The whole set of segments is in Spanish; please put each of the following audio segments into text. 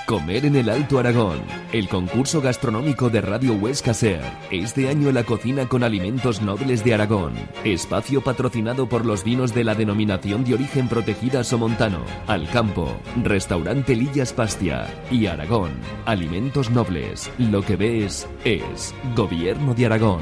Comer en el Alto Aragón, el concurso gastronómico de Radio Huesca Ser. Este año la cocina con alimentos nobles de Aragón. Espacio patrocinado por los vinos de la denominación de origen protegida Somontano, Alcampo, Restaurante Lillas Pastia y Aragón. Alimentos nobles. Lo que ves es Gobierno de Aragón.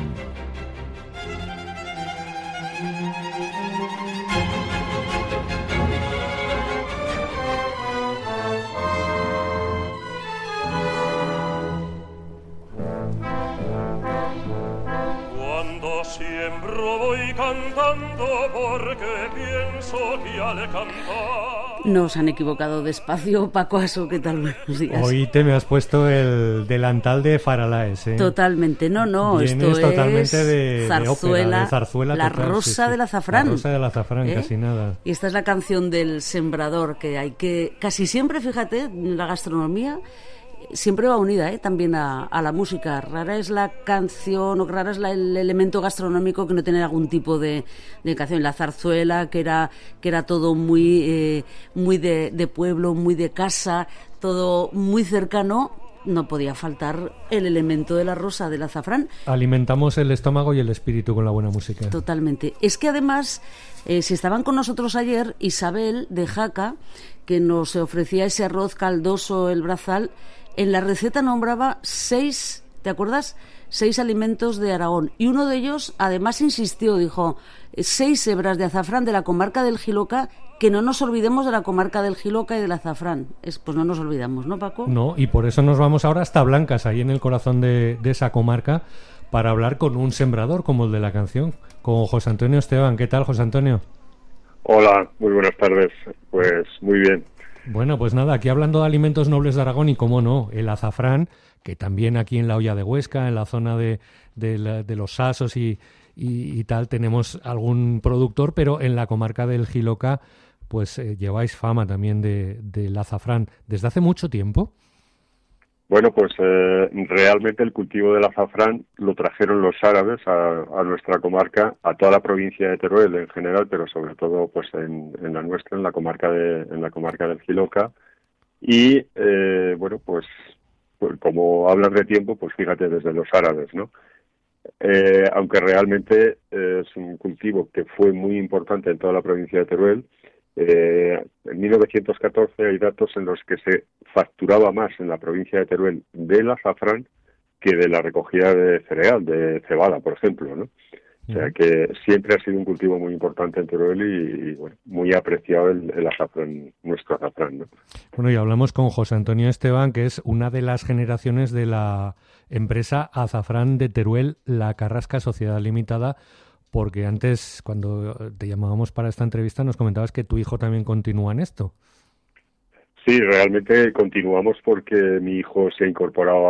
Nos han equivocado de espacio. Paco Aso, ¿qué tal? Buenos días. Hoy te me has puesto el delantal de Faralaes, ¿eh? Totalmente, no, vienes esto totalmente es de zarzuela, de zarzuela La total, Rosa sí. del Azafrán. La Rosa del Azafrán, casi nada. Y esta es la canción del sembrador, que hay que... Casi siempre, fíjate, la gastronomía siempre va unida también a la música. Rara es la canción o rara es el elemento gastronómico que no tiene algún tipo de canción. La zarzuela, que era todo muy de pueblo, muy de casa, todo muy cercano, no podía faltar el elemento de la Rosa del Azafrán. Alimentamos el estómago y el espíritu con la buena música. Totalmente. Es que además, si estaban con nosotros ayer, Isabel de Jaca, que nos ofrecía ese arroz caldoso, el brazal, en la receta nombraba 6, ¿te acuerdas? 6 alimentos de Aragón. Y uno de ellos, además, insistió, dijo, 6 hebras de azafrán de la comarca del Jiloca, que no nos olvidemos de la comarca del Jiloca y del azafrán. Pues no nos olvidamos, ¿no, Paco? No, y por eso nos vamos ahora hasta Blancas, ahí en el corazón de esa comarca, para hablar con un sembrador como el de la canción, con José Antonio Esteban. ¿Qué tal, José Antonio? Hola, muy buenas tardes. Pues muy bien. Bueno, pues nada, aquí hablando de alimentos nobles de Aragón y, cómo no, el azafrán, que también aquí en la Hoya de Huesca, en la zona de los Sasos y tal, tenemos algún productor, pero en la comarca del Jiloca, pues lleváis fama también del azafrán. ¿Desde hace mucho tiempo? Bueno, pues realmente el cultivo del azafrán lo trajeron los árabes a nuestra comarca, a toda la provincia de Teruel en general, pero sobre todo pues en la nuestra, en la comarca del Jiloca. Y bueno, pues como hablas de tiempo, pues fíjate, desde los árabes, ¿no? Aunque realmente es un cultivo que fue muy importante en toda la provincia de Teruel. En 1914 hay datos en los que se facturaba más en la provincia de Teruel del azafrán que de la recogida de cereal, de cebada, por ejemplo, ¿no? O sea que siempre ha sido un cultivo muy importante en Teruel y bueno, muy apreciado el azafrán, nuestro azafrán, ¿no? Bueno, y hablamos con José Antonio Esteban, que es una de las generaciones de la empresa Azafrán de Teruel, La Carrasca Sociedad Limitada, porque antes, cuando te llamábamos para esta entrevista, nos comentabas que tu hijo también continúa en esto. Sí, realmente continuamos porque mi hijo se incorporó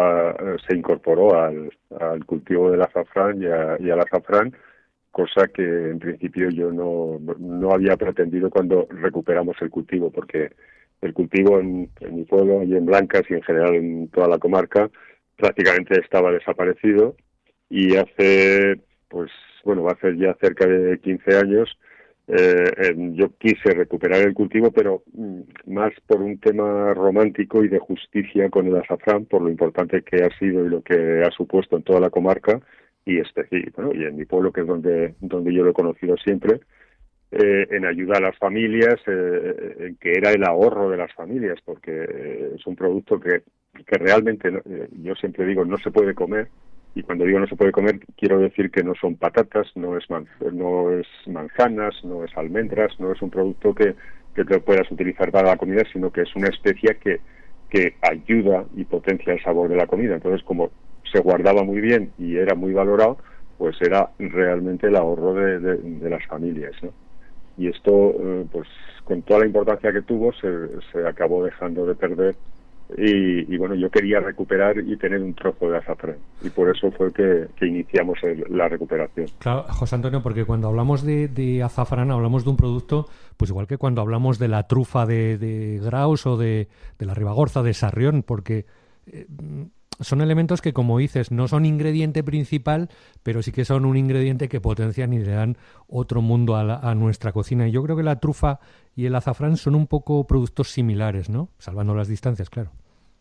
al cultivo del azafrán y al azafrán, cosa que en principio yo no había pretendido cuando recuperamos el cultivo, porque el cultivo en mi pueblo y en Blancas y en general en toda la comarca prácticamente estaba desaparecido, y hace, pues bueno, va a ser ya cerca de 15 años, yo quise recuperar el cultivo, pero más por un tema romántico y de justicia con el azafrán, por lo importante que ha sido y lo que ha supuesto en toda la comarca, y en mi pueblo, que es donde yo lo he conocido siempre, en ayudar a las familias, en que era el ahorro de las familias, porque es un producto que realmente, yo siempre digo, no se puede comer. Y cuando digo no se puede comer, quiero decir que no son patatas, no es manzanas, no es almendras, no es un producto que te puedas utilizar para la comida, sino que es una especia que ayuda y potencia el sabor de la comida. Entonces, como se guardaba muy bien y era muy valorado, pues era realmente el ahorro de las familias, ¿no? Y esto, pues con toda la importancia que tuvo, se acabó dejando de perder. Y bueno, yo quería recuperar y tener un trozo de azafrán, y por eso fue que iniciamos la recuperación. Claro, José Antonio, porque cuando hablamos de azafrán hablamos de un producto, pues igual que cuando hablamos de la trufa de Graus o de la Ribagorza, de Sarrión, porque son elementos que, como dices, no son ingrediente principal, pero sí que son un ingrediente que potencian y le dan otro mundo a nuestra cocina. Y yo creo que la trufa y el azafrán son un poco productos similares, ¿no? Salvando las distancias, claro.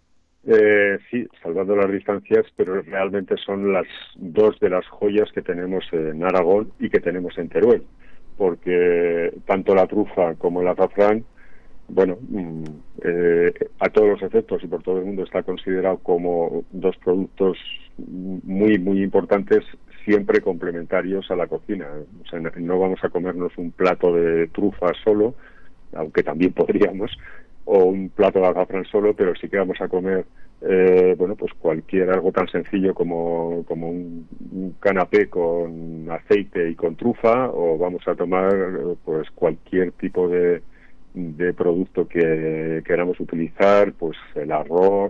Sí, salvando las distancias, pero realmente son las dos de las joyas que tenemos en Aragón y que tenemos en Teruel, porque tanto la trufa como el azafrán, bueno, a todos los efectos y por todo el mundo está considerado como dos productos muy, muy importantes, siempre complementarios a la cocina. O sea, no vamos a comernos un plato de trufa solo, aunque también podríamos, o un plato de azafrán solo, pero sí que vamos a comer bueno, pues algo tan sencillo como un canapé con aceite y con trufa, o vamos a tomar pues cualquier tipo de producto que queramos utilizar, pues el arroz,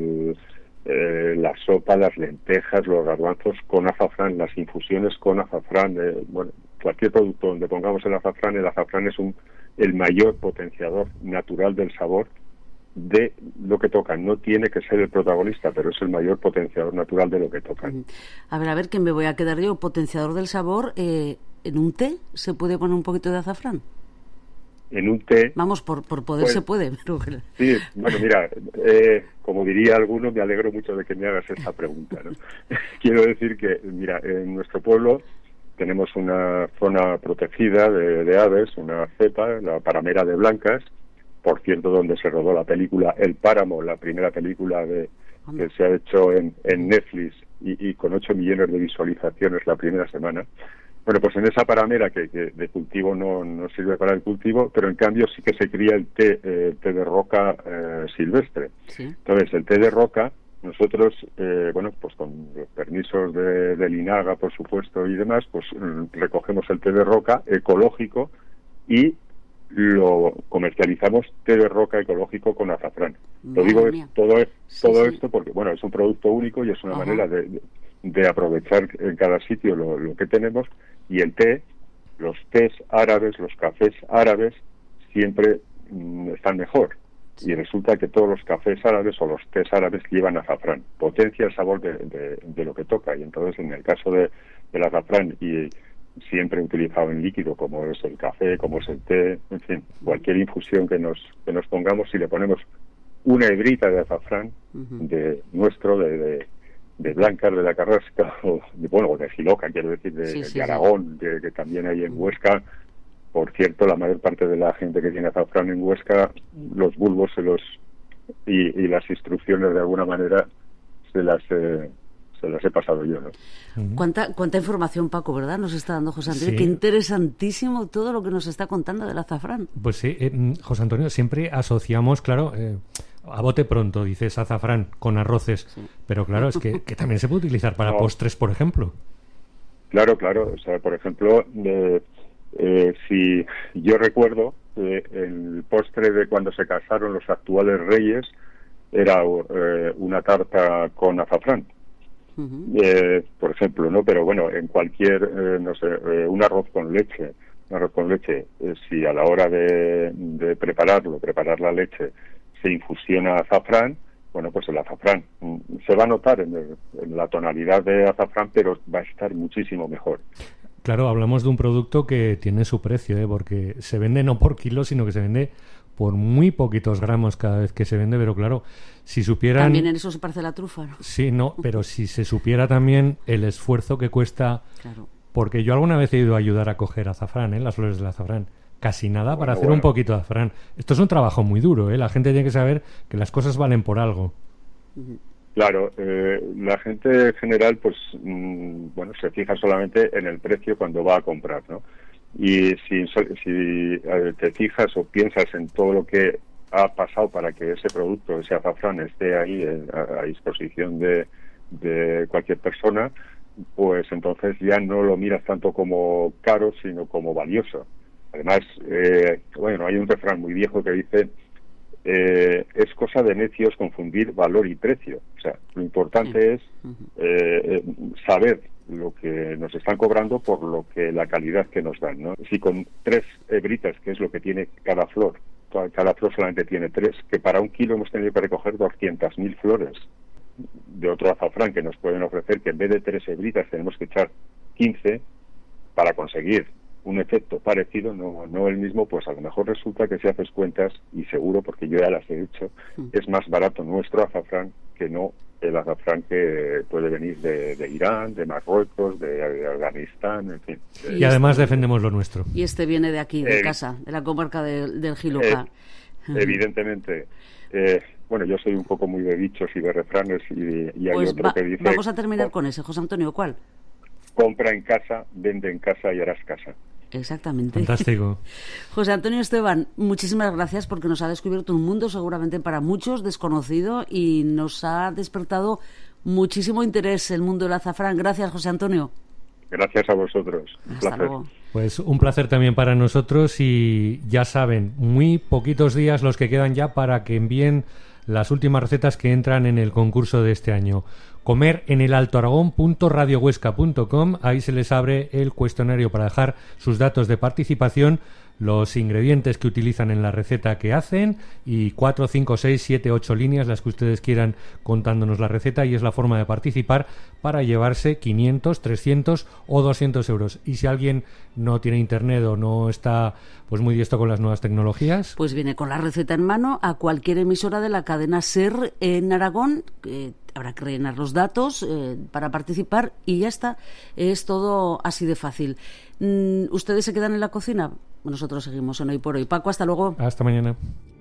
la sopa, las lentejas, los garbanzos con azafrán, las infusiones con azafrán, bueno, cualquier producto donde pongamos el azafrán es el mayor potenciador natural del sabor de lo que tocan. No tiene que ser el protagonista, pero es el mayor potenciador natural de lo que tocan. A ver, que me voy a quedar yo, potenciador del sabor. ¿En un té se puede poner un poquito de azafrán? En un té... Vamos, por poder se puede. Pero... Sí, bueno, mira, como diría alguno, me alegro mucho de que me hagas esta pregunta, ¿no? Quiero decir que, mira, en nuestro pueblo tenemos una zona protegida de aves, una cepa, la Paramera de Blancas, por cierto, donde se rodó la película El Páramo, la primera película que se ha hecho en Netflix y con 8 millones de visualizaciones la primera semana. Bueno, pues en esa paramera que de cultivo no sirve para el cultivo, pero en cambio sí que se cría el té de roca silvestre. ¿Sí? Entonces, el té de roca, nosotros, bueno, pues con los permisos del INAGA, por supuesto, y demás, pues recogemos el té de roca ecológico y lo comercializamos, té de roca ecológico con azafrán. Lo digo todo esto porque, bueno, es un producto único y es una manera de aprovechar en cada sitio lo que tenemos. Y el té, los tés árabes, los cafés árabes siempre están mejor. Y resulta que todos los cafés árabes o los tés árabes llevan azafrán, potencia el sabor de lo que toca. Y entonces, en el caso del azafrán, y siempre utilizado en líquido, como es el café, como es el té, en fin, cualquier infusión que nos pongamos, si le ponemos una hebrita de azafrán de Blancas, de la Carrasca, o de Jiloca, quiero decir, de Aragón, que también hay en Huesca. Por cierto, la mayor parte de la gente que tiene azafrán en Huesca, los bulbos y las instrucciones de alguna manera se las he pasado yo, ¿no? Cuánta información, Paco, ¿verdad? Nos está dando José Antonio. Sí. Qué interesantísimo todo lo que nos está contando del azafrán. Pues sí, José Antonio, siempre asociamos, claro, a bote pronto, dices azafrán con arroces, pero claro, es que también se puede utilizar para postres, por ejemplo. Claro, o sea, por ejemplo, si yo recuerdo, el postre de cuando se casaron los actuales reyes era una tarta con azafrán. Por ejemplo, ¿no? Pero bueno, en cualquier, un arroz con leche, si a la hora de preparar la leche se infusiona azafrán, bueno, pues el azafrán se va a notar en la tonalidad de azafrán, pero va a estar muchísimo mejor. Claro, hablamos de un producto que tiene su precio, porque se vende no por kilo, sino que se vende por muy poquitos gramos cada vez que se vende, pero claro, si supieran... También en eso se parece la trufa, ¿no? Sí, no, pero si se supiera también el esfuerzo que cuesta... Claro. Porque yo alguna vez he ido a ayudar a coger azafrán, las flores del azafrán. Casi nada para hacer un poquito de azafrán. Esto es un trabajo muy duro, La gente tiene que saber que las cosas valen por algo. Claro, la gente en general, pues, bueno, se fija solamente en el precio cuando va a comprar, ¿no? Y si te fijas o piensas en todo lo que ha pasado para que ese producto, ese azafrán, esté ahí a disposición de cualquier persona, pues entonces ya no lo miras tanto como caro, sino como valioso. Además, bueno, hay un refrán muy viejo que dice es cosa de necios confundir valor y precio. O sea, lo importante es saber lo que nos están cobrando por lo que la calidad que nos dan, ¿no? Si con 3 hebritas, que es lo que tiene cada flor solamente tiene 3, que para 1 kilo hemos tenido que recoger 200.000 flores de otro azafrán que nos pueden ofrecer, que en vez de 3 hebritas tenemos que echar 15 para conseguir un efecto parecido, no el mismo, pues a lo mejor resulta que si haces cuentas, y seguro porque yo ya las he hecho, es más barato nuestro azafrán que no el azafrán que puede venir de Irán, de Marruecos, de Afganistán, en fin. Y además defendemos lo nuestro. Y este viene de aquí, de casa, de la comarca del Giluca. Evidentemente. Bueno, yo soy un poco muy de dichos y de refranes y hay Pues otro que dice... Vamos a terminar con ese, José Antonio, ¿cuál? Compra en casa, vende en casa y harás casa. Exactamente. Fantástico. José Antonio Esteban, muchísimas gracias porque nos ha descubierto un mundo seguramente para muchos desconocido y nos ha despertado muchísimo interés el mundo del azafrán. Gracias, José Antonio. Gracias a vosotros. Un Hasta placer. luego. Pues un placer también para nosotros y ya saben, muy poquitos días los que quedan ya para que envíen las últimas recetas que entran en el concurso de este año. Comer en el altoaragón.radiohuesca.com, ahí se les abre el cuestionario para dejar sus datos de participación, los ingredientes que utilizan en la receta que hacen y 4, 5, 6, 7, 8 líneas, las que ustedes quieran contándonos la receta, y es la forma de participar para llevarse 500, 300 o 200 euros. Y si alguien no tiene internet o no está pues muy diestro con las nuevas tecnologías, pues viene con la receta en mano a cualquier emisora de la cadena SER en Aragón. Habrá que rellenar los datos para participar y ya está. Es todo así de fácil. ¿Ustedes se quedan en la cocina? Nosotros seguimos en Hoy por Hoy. Paco, hasta luego. Hasta mañana.